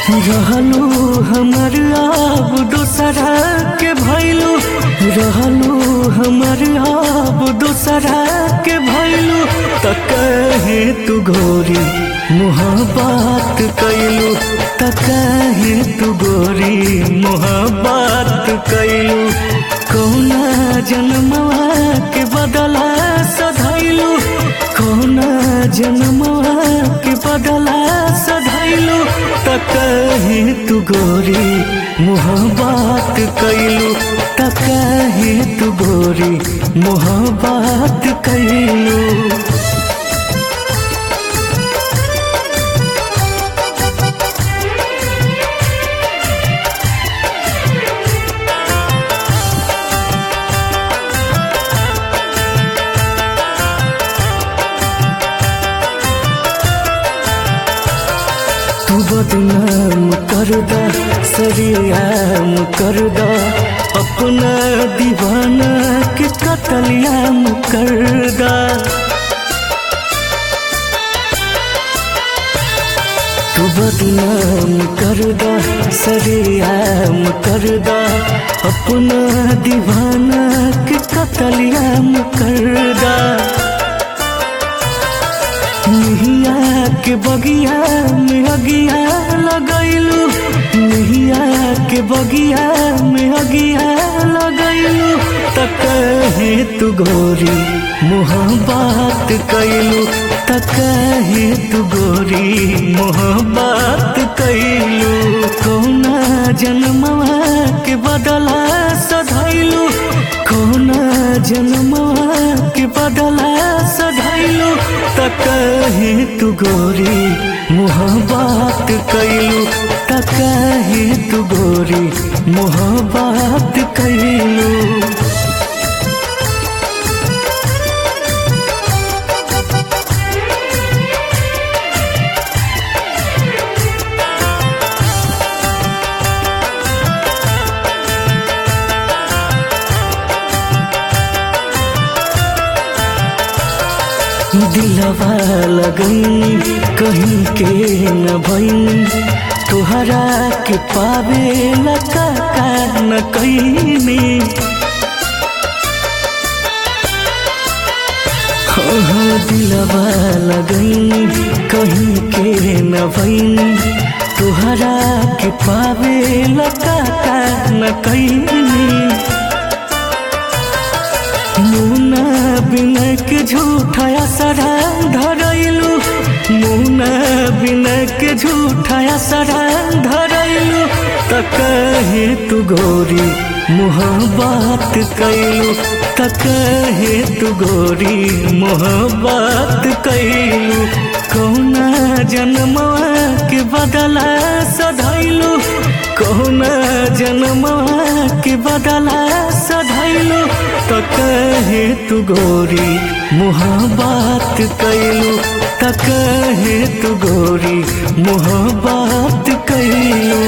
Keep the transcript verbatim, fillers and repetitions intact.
रहलू हमर अब दोसरा के भैलू, रहलू हमर अब दोसरा के भैलू। त कहे तू गोरी मोहब्बत कैलू, त कहे तू गोरी मोहब्बत कैलू। कौना जन्मवा के बदला सधैलू, कौना जन्मवा के बदला सधैलू। त कहे तू गोरी मोहब्बत कैलू, त कहे तू गोरी मोहब्बत कैलू। तू बदनाम कर दा सरियाम कर दा, अपना दीवाना के कतलियाम कर दा। तू बदनाम कर दा सरियाम कर दा, अपना दीवाना के कतलियाम कर दा। निहिया के बगिया में अगिया लगैलू, निहिया के बगिया में अगिया लगैलू। त कहे तू गोरी मोहब्बत कैलू, त कहे तू गोरी मोहब्बत कैलू। कौना जन्मवा के बदला सधैलू, कौना जन्मवा के बदला सधैलू। त कहे तू गोरी मोहब्बत कैलू, त कहे तू गोरी मोहब्बत कैलू। दिलवा लगनी कहीं के न भईनी, तुहरा के पावे लका न कईनी। हाँ दिलवा लगनी कहीं के न भईनी, तुहरा के पावे लका न कईनी। मुना बिना के झूठा असरा धरैलू, मुना बिना के झूठा असरा धरैलू। त कहे तू गोरी मोहब्बत कैलू, त कहे तू गोरी मोहब्बत कैलू। कौना जन्मवा के बदला सधैलू, कौना जन्मवा के बदला सधैलू। त कहे तू गोरी मोहब्बत कैलू, त कहे तू गोरी मोहब्बत कैलू।